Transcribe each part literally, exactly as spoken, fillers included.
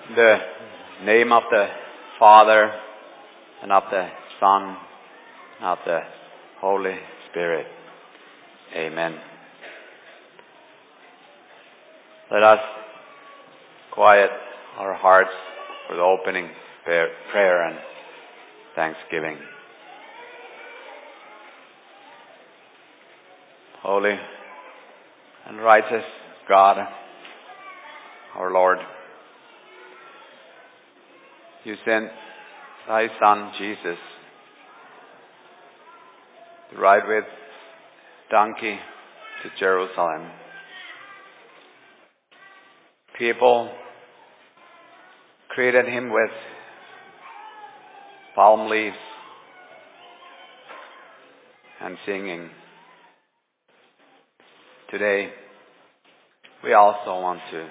In the name of the Father, and of the Son, and of the Holy Spirit. Amen. Let us quiet our hearts for the opening prayer and thanksgiving. Holy and righteous God, our Lord, you sent thy Son Jesus to ride with donkey to Jerusalem. People greeted him with palm leaves and singing. Today, we also want to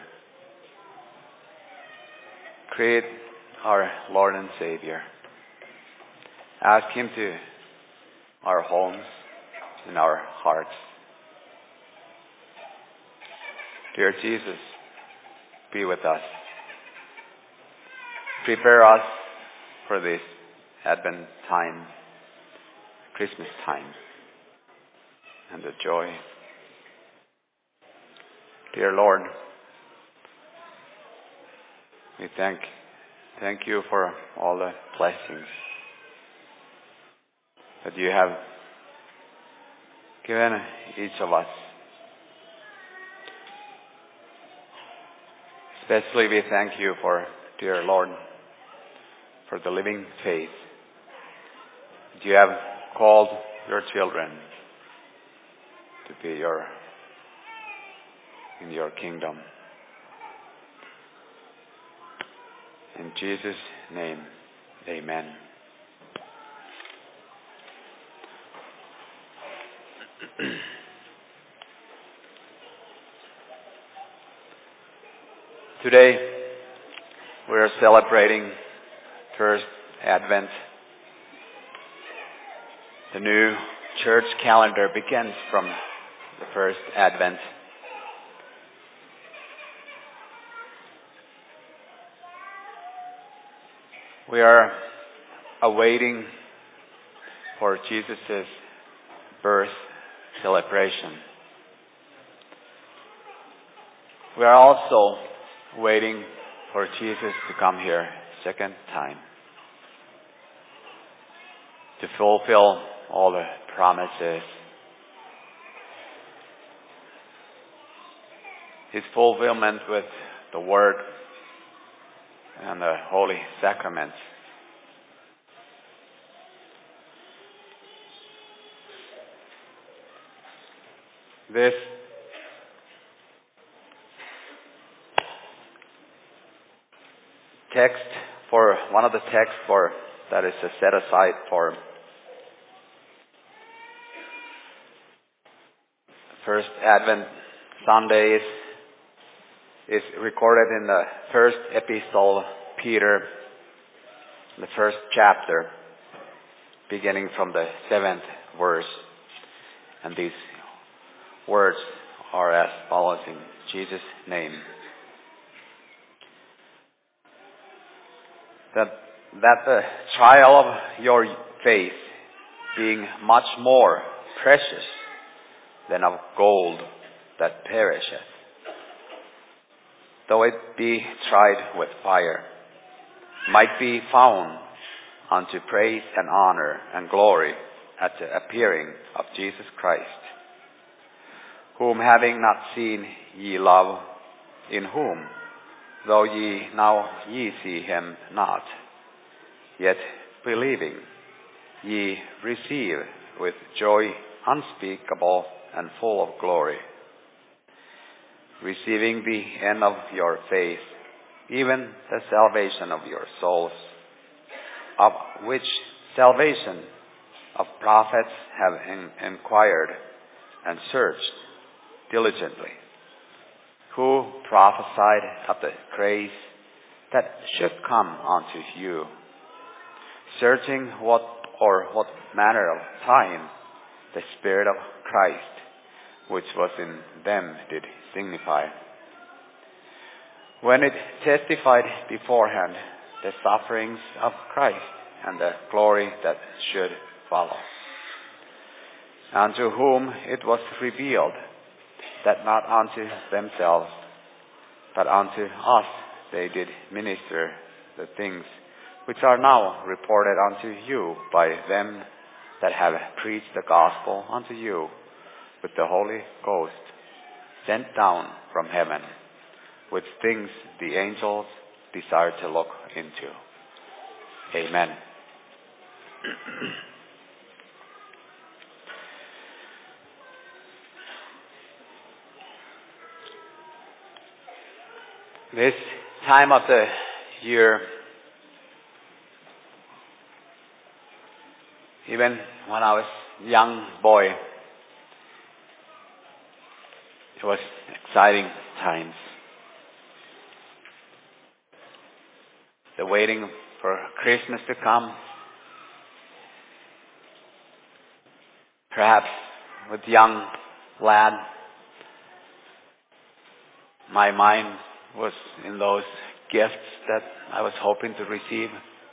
greet our Lord and Savior. Ask him to our homes and our hearts. Dear Jesus, be with us. Prepare us for this Advent time, Christmas time, and the joy. Dear Lord, we thank thank you for all the blessings that you have given each of us. Especially we thank you for, dear Lord, for the living faith that you have called your children to be your in your kingdom. In Jesus' name, amen. Today, we are celebrating First Advent. The new church calendar begins from the First Advent. We are awaiting for Jesus' birth celebration. We are also waiting for Jesus to come here second time to fulfill all the promises. His fulfillment with the Word and the Holy Sacraments. This text for one of the texts for that is set aside for First Advent Sunday is is recorded in the first epistle of Peter, the first chapter, beginning from the seventh verse. And these words are as follows in Jesus' name. That, that the trial of your faith, being much more precious than of gold that perisheth, though it be tried with fire, might be found unto praise and honor and glory at the appearing of Jesus Christ, whom having not seen ye love, in whom, though ye now ye see him not, yet believing, ye receive with joy unspeakable and full of glory, receiving the end of your faith, even the salvation of your souls, of which salvation of prophets have in- inquired and searched diligently, who prophesied of the grace that should come unto you, searching what or what manner of time the Spirit of Christ, which was in them, did signify, when it testified beforehand the sufferings of Christ and the glory that should follow, unto whom it was revealed that not unto themselves, but unto us they did minister the things which are now reported unto you by them that have preached the gospel unto you with the Holy Ghost, sent down from heaven, which things the angels desire to look into. Amen. This time of the year, even when I was a young boy, it was exciting times. The waiting for Christmas to come. Perhaps with young lad, my mind was in those gifts that I was hoping to receive.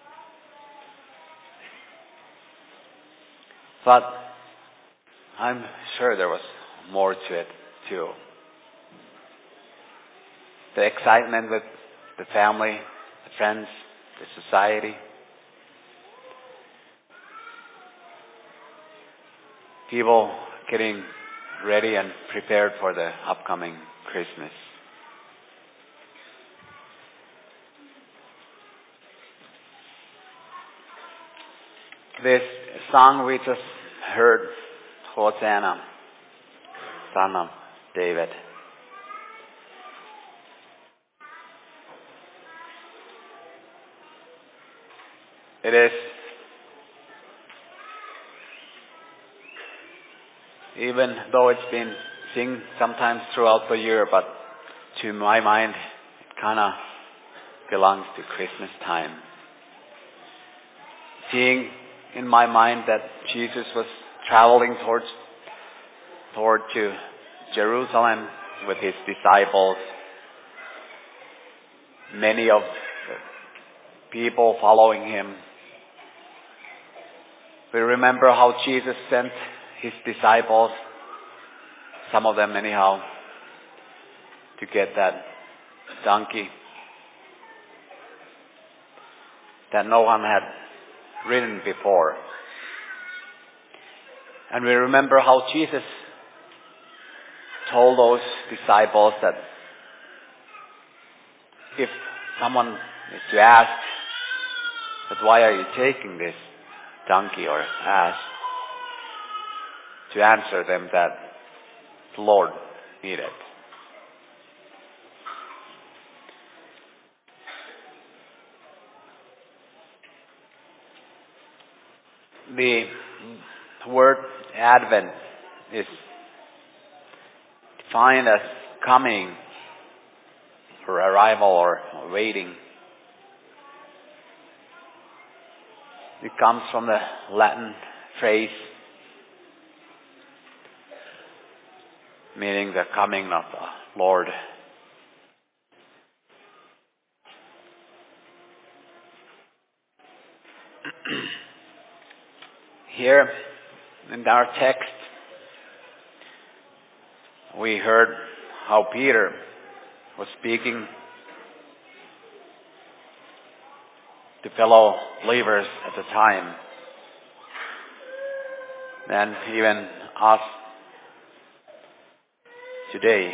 But I'm sure there was more to it too. The excitement with the family, the friends, the society. People getting ready and prepared for the upcoming Christmas. This song we just heard, Hosanna, Son of David. It is even though it's been sung sometimes throughout the year, but to my mind, it kind of belongs to Christmas time. Seeing in my mind that Jesus was traveling towards toward to Jerusalem with his disciples. Many of the people following him. We remember how Jesus sent his disciples, some of them anyhow, to get that donkey that no one had ridden before. And we remember how Jesus told those disciples that if someone is to ask, but why are you taking this donkey or ass, to answer them that the Lord needed. The word Advent is defined as coming or arrival or waiting. It comes from the Latin phrase meaning the coming of the Lord. Here in our text, we heard how Peter was speaking to fellow believers at the time, and even us today.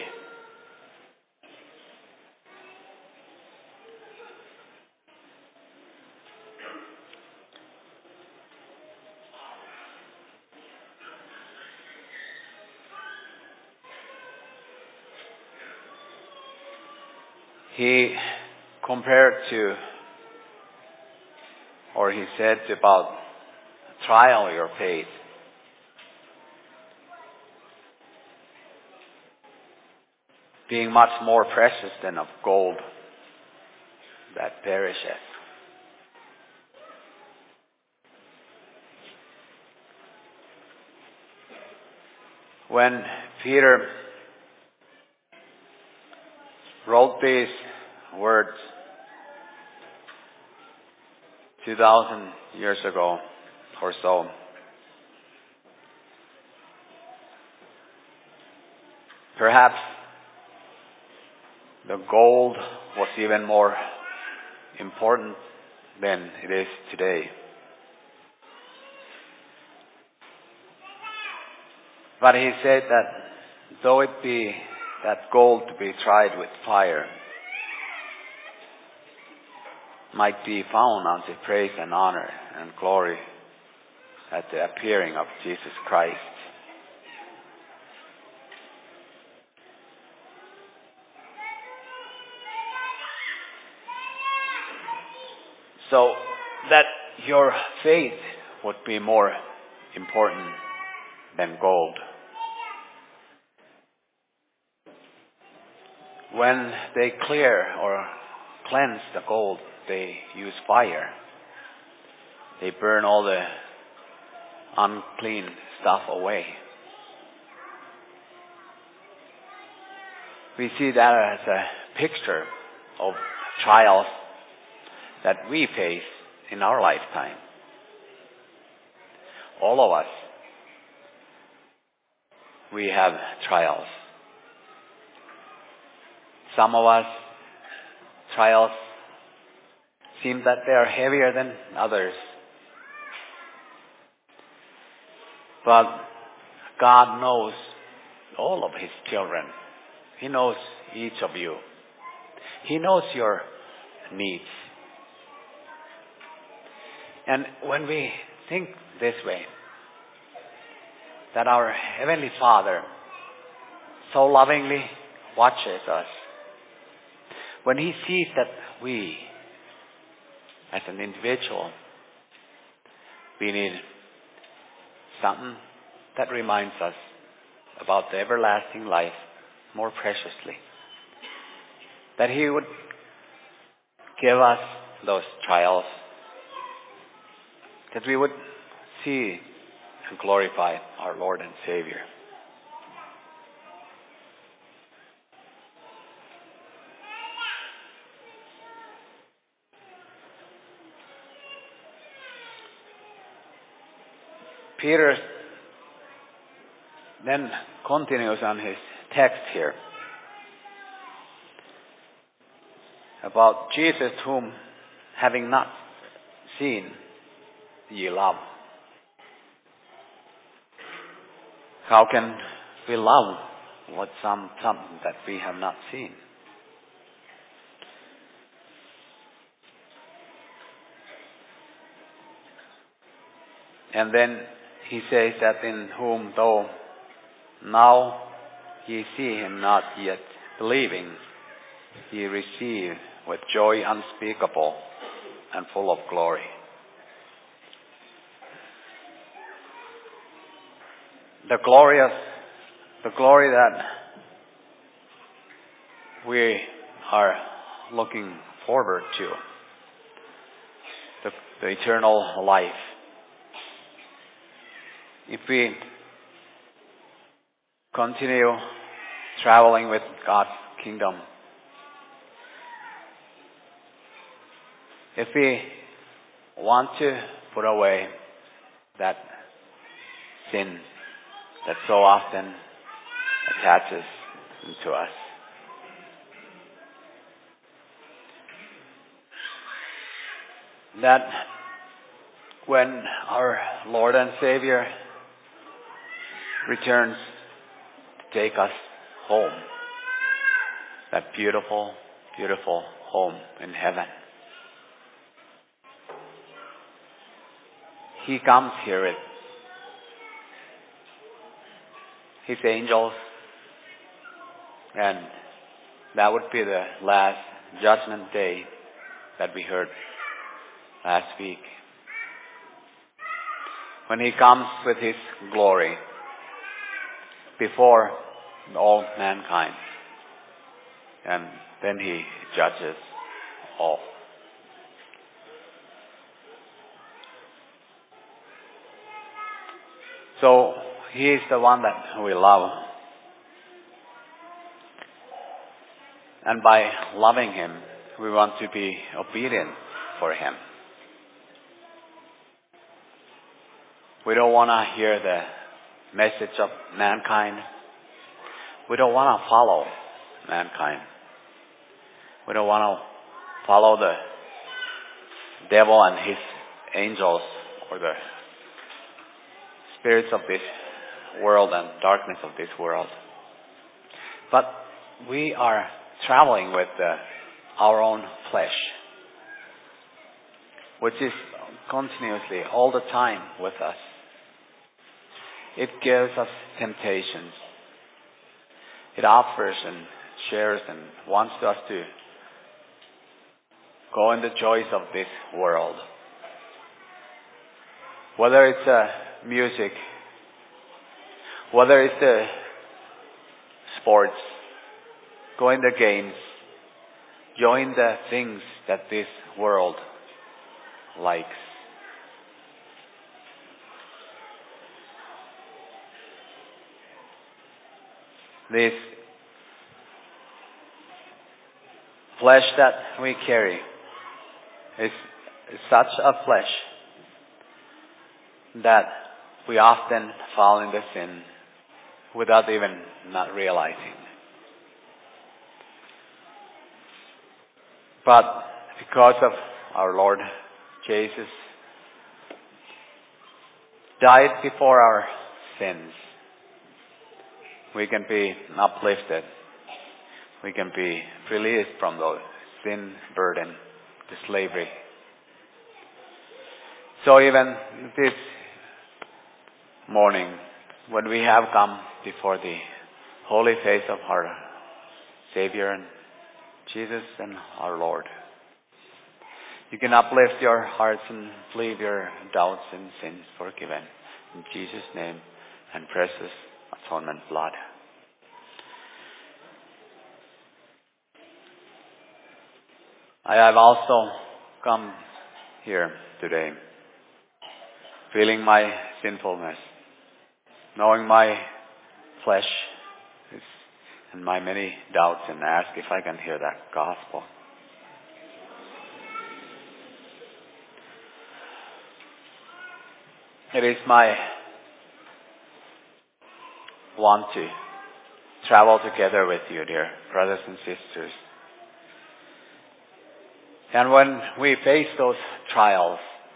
He compared to, or he said about trial your faith. Being much more precious than of gold that perisheth. When Peter wrote these words two thousand years ago or so. Perhaps the gold was even more important than it is today. But he said that though it be that gold to be tried with fire might be found unto praise and honor and glory at the appearing of Jesus Christ. So that your faith would be more important than gold. When they clear or cleanse the gold, they use fire. They burn all the unclean stuff away. We see that as a picture of trials that we face in our lifetime. All of us, we have trials. Some of us, trials seem that they are heavier than others. But God knows all of His children. He knows each of you. He knows your needs. And when we think this way, that our Heavenly Father so lovingly watches us, when He sees that we, as an individual, we need something that reminds us about the everlasting life more preciously, that He would give us those trials, that we would see and glorify our Lord and Savior. Peter then continues on his text here about Jesus, whom having not seen ye love. How can we love what some something that we have not seen? And then he says that in whom though now ye see him not yet believing, ye receive with joy unspeakable and full of glory. The glorious, the glory that we are looking forward to, the, the eternal life. If we continue traveling with God's kingdom, if we want to put away that sin that so often attaches to us, that when our Lord and Savior returns to take us home, that beautiful, beautiful home in heaven, He comes here with His angels, and that would be the last judgment day that we heard last week. When He comes with His glory before all mankind, and then He judges all. So He is the one that we love. And by loving Him, we want to be obedient for Him. We don't want to hear the message of mankind. We don't want to follow mankind. We don't want to follow the devil and his angels or the spirits of this world and darkness of this world. But we are traveling with uh, our own flesh, which is continuously all the time with us. It gives us temptations. It offers and shares and wants us to go in the joys of this world. Whether it's uh, music, whether it's the sports, go in the games, join the things that this world likes. This flesh that we carry is, is such a flesh that we often fall into sin without even not realizing. But because of our Lord Jesus died before our sins, we can be uplifted. We can be released from the sin burden, the slavery. So even this morning, when we have come before the holy face of our Savior and Jesus and our Lord, you can uplift your hearts and leave your doubts and sins forgiven in Jesus' name and precious atonement blood. I have also come here today feeling my sinfulness, knowing my flesh is, and my many doubts, and ask if I can hear that gospel. It is my want to travel together with you, dear brothers and sisters. And when we face those trials,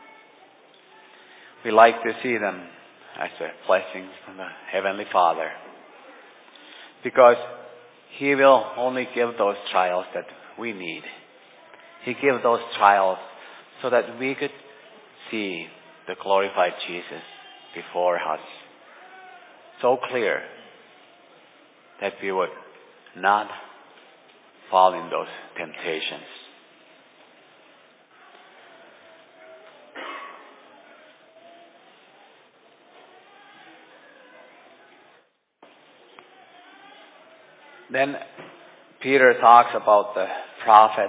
we like to see them as a blessing from the Heavenly Father. Because He will only give those trials that we need. He gives those trials so that we could see the glorified Jesus before us so clear that we would not fall in those temptations. Then Peter talks about the prophets,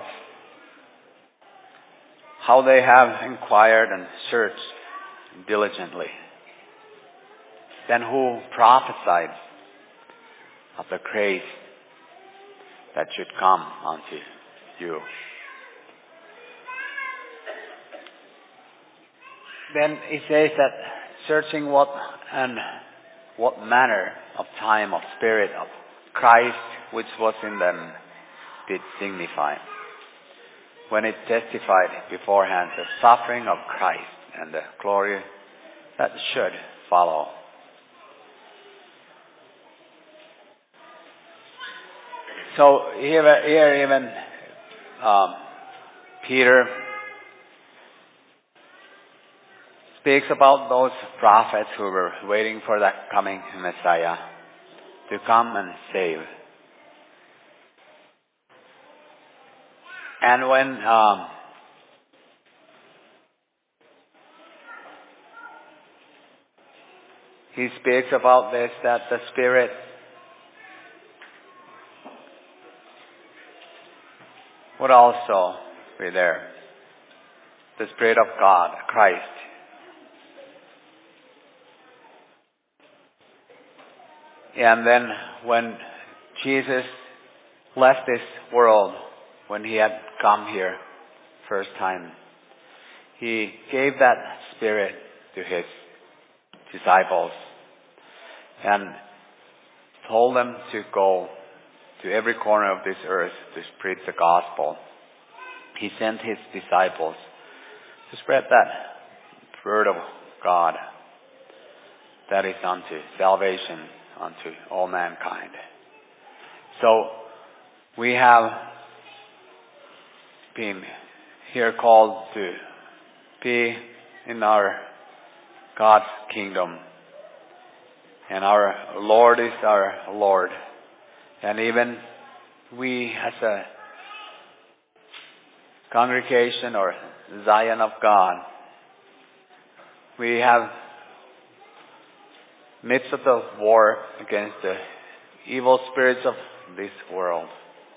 how they have inquired and searched diligently. Then who prophesied of the grace that should come unto you. Then he says that searching what and what manner of time of spirit of Christ which was in them did signify, when it testified beforehand the suffering of Christ and the glory that should follow. So here, here even um, Peter speaks about those prophets who were waiting for that coming Messiah to come and save. And when um, he speaks about this, that the Spirit would also be there. The Spirit of God, Christ. And then when Jesus left this world when he had come here first time, he gave that Spirit to his disciples and told them to go to every corner of this earth to spread the gospel. He sent his disciples to spread that word of God that is unto salvation unto all mankind. So we have been here called to be in our God's kingdom. And our Lord is our Lord. And even we as a congregation or Zion of God, we have midst of the war against the evil spirits of this world.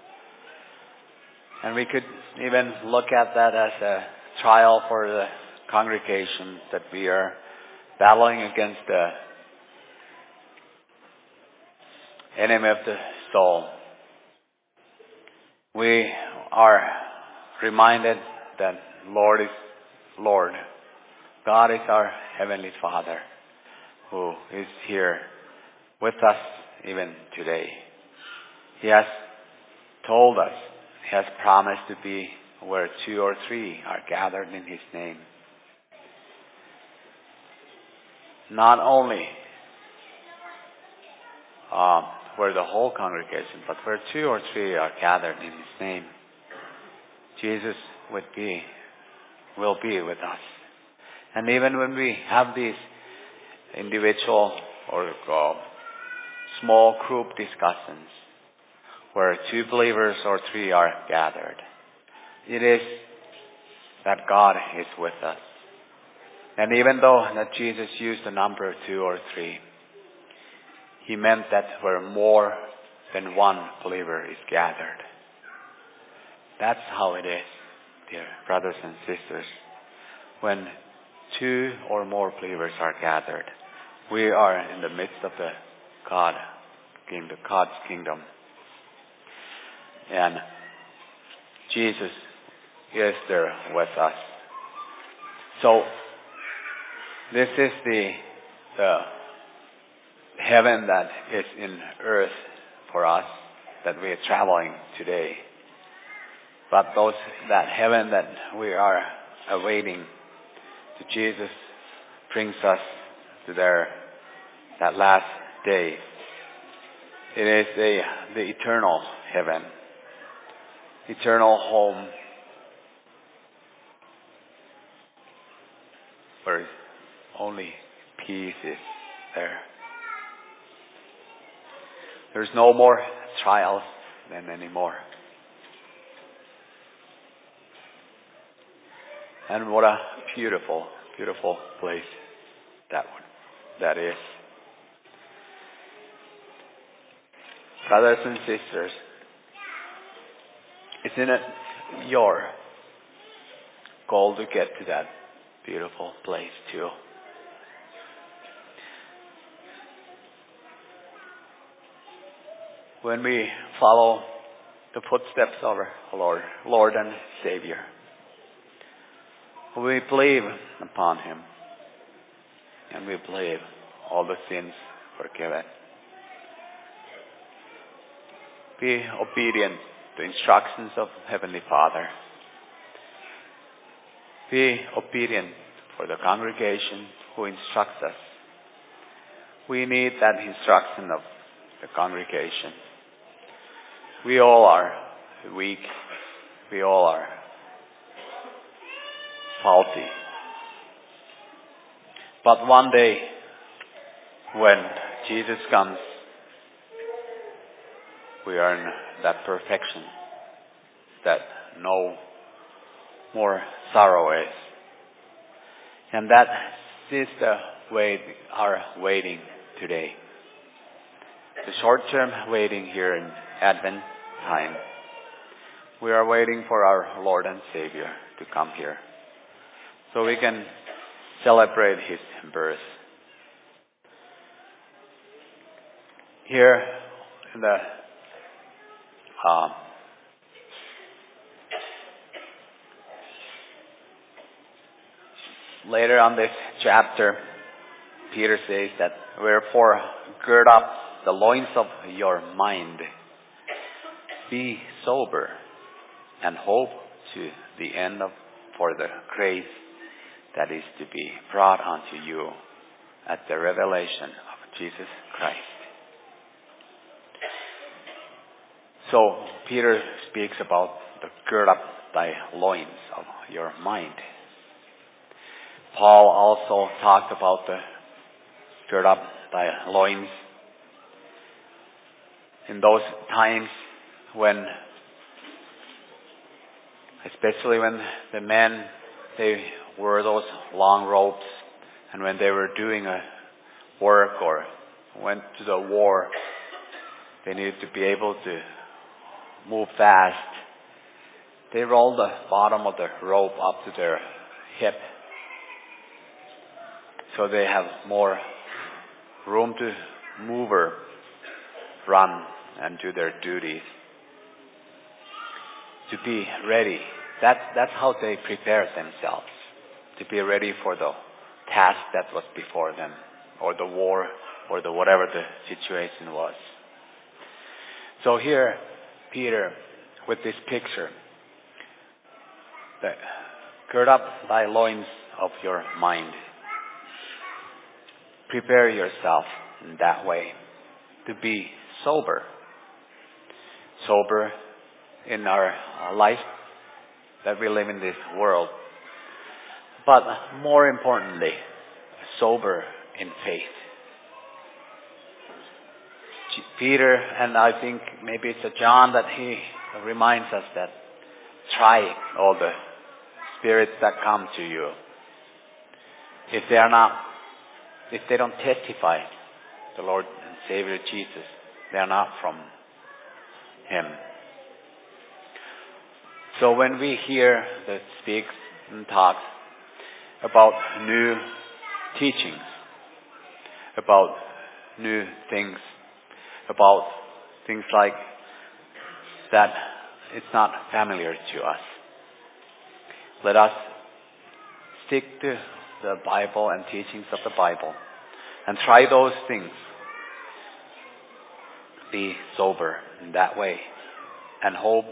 And we could even look at that as a trial for the congregation, that we are battling against the enemy of the soul. We are reminded that Lord is Lord. God is our Heavenly Father who is here with us even today. He has told us, He has promised to be where two or three are gathered in His name. Not only um, where the whole congregation, but where two or three are gathered in His name, Jesus would be, will be with us. And even when we have these individual or uh, small group discussions, where two believers or three are gathered, it is that God is with us. And even though that Jesus used the number two or three, He meant that where more than one believer is gathered. That's how it is, dear brothers and sisters. When two or more believers are gathered, we are in the midst of the God, in the God's kingdom. And Jesus is there with us. So this is the, the heaven that is in earth for us, that we are traveling today. But those, that heaven that we are awaiting, to Jesus brings us to their, that last day. It is the, the eternal heaven, eternal home, where only peace is there. There's no more trials than anymore. And what a beautiful, beautiful place that one, that is. Brothers and sisters, isn't it your goal to get to that beautiful place too? When we follow the footsteps of our Lord, Lord and Savior, we believe upon Him, and we believe all the sins forgiven. Be obedient to instructions of Heavenly Father. Be obedient for the congregation who instructs us. We need that instruction of the congregation. We all are weak. We all are faulty. But one day, when Jesus comes, we are in that perfection that no more sorrow is. And that is the way we are waiting today. The short-term waiting here in Advent time. We are waiting for our Lord and Savior to come here, so we can celebrate His birth. Here in the uh, later on this chapter, Peter says that, wherefore gird up the loins of your mind, be sober, and hope to the end of for the grace that is to be brought unto you at the revelation of Jesus Christ. So Peter speaks about the gird up thy loins of your mind. Paul also talked about the gird up thy loins in those times when, especially when the men, they wore those long robes, and when they were doing a work or went to the war, they needed to be able to move fast. They rolled the bottom of the rope up to their hip, so they have more room to move or run and do their duties. To be ready. That's, that's how they prepared themselves. To be ready for the task that was before them, or the war, or the whatever the situation was. So here, Peter, with this picture, the, gird up thy loins of your mind. Prepare yourself in that way to be sober. Sober in our life that we live in this world. But more importantly, sober in faith. Peter, and I think maybe it's a John, that he reminds us that try all the spirits that come to you. If they are not, if they don't testify the Lord and Savior Jesus, they are not from Him. So when we hear that speaks and talks about new teachings, about new things, about things like that, it's not familiar to us. Let us stick to the Bible and teachings of the Bible and try those things. Be sober in that way and hope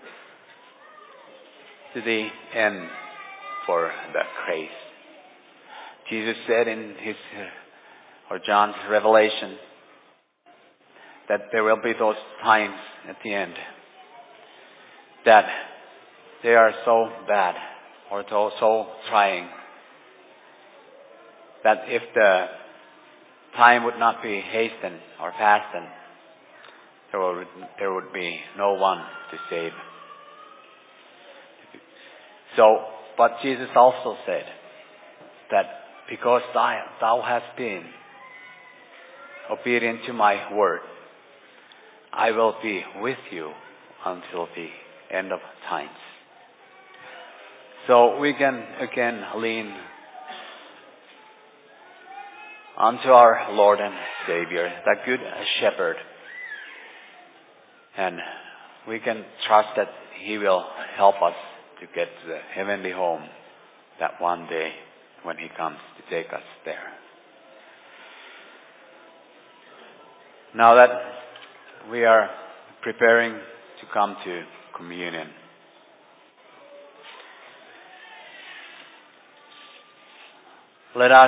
to the end for the grace. Jesus said in his, or John's revelation, that there will be those times at the end that they are so bad or so, so trying that if the time would not be hastened or fastened, there would, there would be no one to save. So, but Jesus also said that because thou, thou hast been obedient to my word, I will be with you until the end of times. So we can again lean unto our Lord and Savior, that good shepherd. And we can trust that He will help us to get to the heavenly home that one day when He comes to take us there. Now that we are preparing to come to communion, let us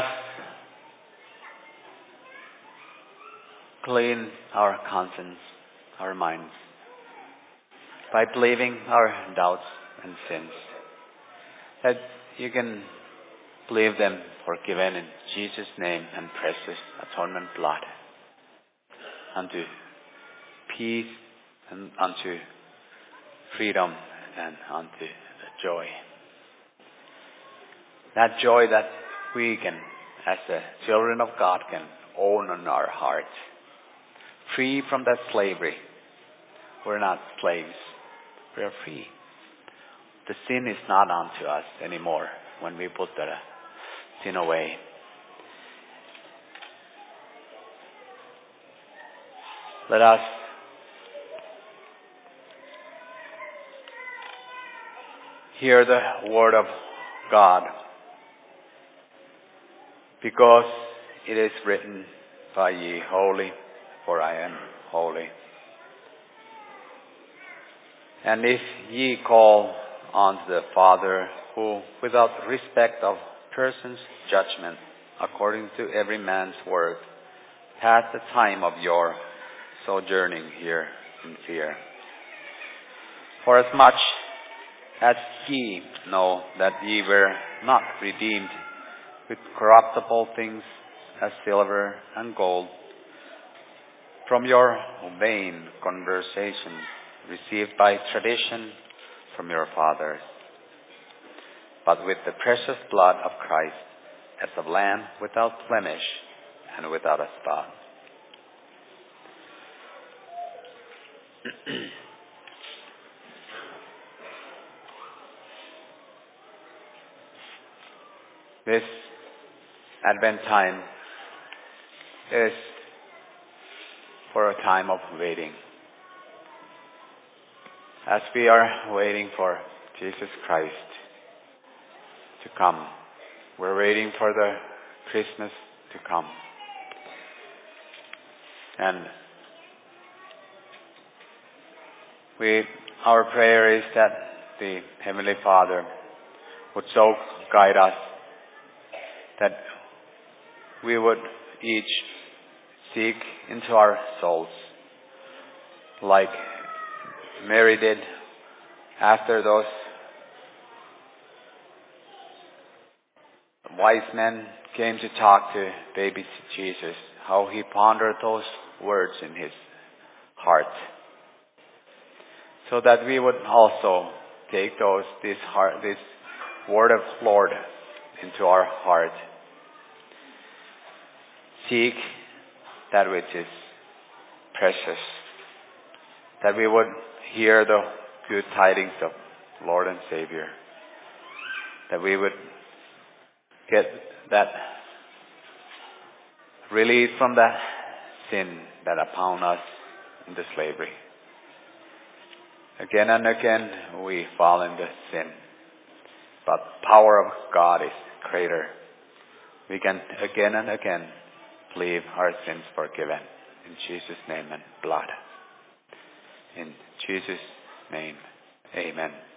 clean our conscience, our minds, by believing our doubts and sins, that you can believe them forgiven in Jesus' name and precious atonement blood, unto peace and unto freedom and unto joy. That joy that we can, as the children of God, can own in our hearts. Free from that slavery. We're not slaves. We are free. The sin is not unto us anymore when we put the sin away. Let us hear the word of God because it is written, Be ye holy, for I am holy. And if ye call on the Father, who, without respect of persons, judgment, according to every man's work, pass the time of your sojourning here in fear. Forasmuch as ye know that ye were not redeemed with corruptible things as silver and gold from your vain conversation received by tradition from your fathers, but with the precious blood of Christ, as of lamb without blemish and without a spot. This Advent time is for a time of waiting. As we are waiting for Jesus Christ to come, we're waiting for the Christmas to come. And we, our prayer is that the Heavenly Father would so guide us that we would each seek into our souls, like Mary did after those wise men came to talk to baby Jesus, how he pondered those words in his heart, so that we would also take those this heart, this word of Lord into our heart. Seek that which is precious, that we would hear the good tidings of Lord and Savior, that we would get that release from the sin that upon us in the slavery. Again and again we fall into sin, but the power of God is greater. We can again and again leave our sins forgiven in Jesus' name and blood. In Jesus' name, amen.